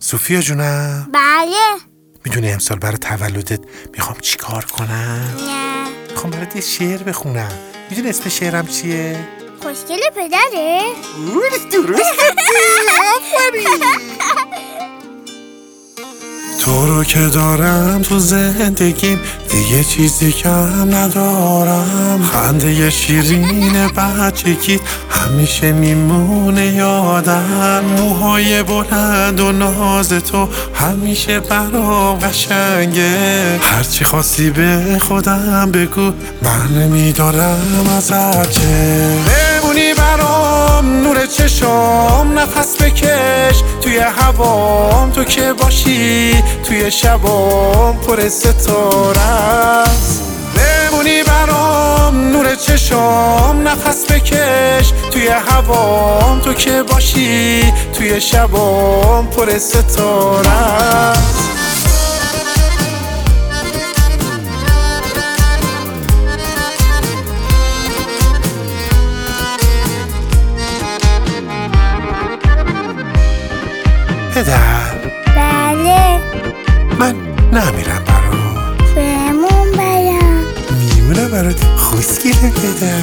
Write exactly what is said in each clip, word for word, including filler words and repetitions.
سوفیا جونم. بله. میدونی امسال برای تولدت میخوام چی کار کنم؟ نه. میخوام برات یه شعر بخونم. میدونی اسم شعرم چیه؟ خوشگل پدره؟ درست. تو رو که دارم تو زندگیم دیگه چیزی کم ندارم. خنده شیرین بچگی همیشه میمونه یادم. موهای بلند و ناز تو همیشه برام قشنگه. هرچی خواستی به خودم بگو من نمیدارم ازت چه. بمونی برام نور چشام، نفس بکش توی هوام. تو که باشی توی شبام پر ستاره است. بمونی برام نور چشام، نفس بکش توی هوام. تو که باشی توی شبام پر ستاره است. پدر. بله. من نمیرم برات. بمون برم. میمونه برات. خوشگله پدر.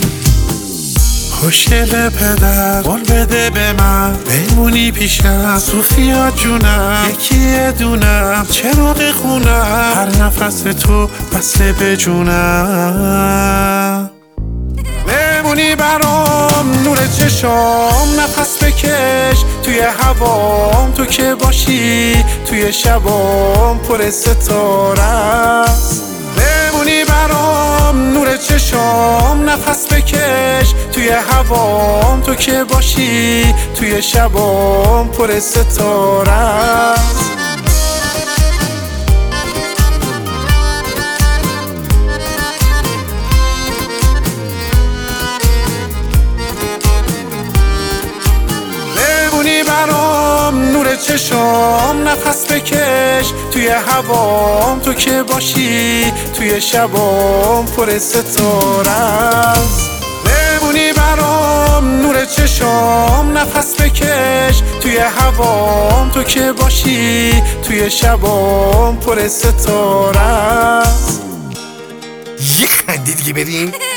خوشگله پدر، قول بده به من بمونی پیشم. سوفیا جونم، یکی دونم، چراغ خونم. هر نفس تو وصله به جونم. بمونی برام نور چشام، نفس بکش توی هوام. تو که باشی توی شبام پر ستاره است. بمونی برام نور چشام، نفس بکش توی هوام. تو که باشی توی شبام پر ستاره است. برام نور چشام، نفس بکش توی هوام. تو که باشی توی شبام پر ستاره است. بمونی برام نور چشام، نفس بکش توی هوام. تو که باشی توی شبام پر ستاره است. یه خنده دیگه بریم.